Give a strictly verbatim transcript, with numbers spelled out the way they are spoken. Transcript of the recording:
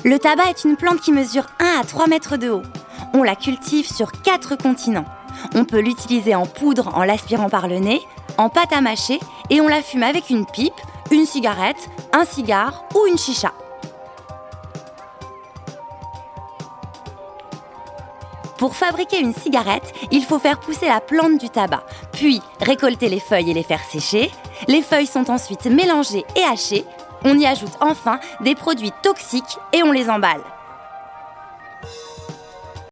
Le tabac est une plante qui mesure un à trois mètres de haut. On la cultive sur quatre continents. On peut l'utiliser en poudre en l'aspirant par le nez, en pâte à mâcher et on la fume avec une pipe, une cigarette, un cigare ou une chicha. Pour fabriquer une cigarette, il faut faire pousser la plante du tabac, puis récolter les feuilles et les faire sécher. Les feuilles sont ensuite mélangées et hachées. On y ajoute enfin des produits toxiques et on les emballe.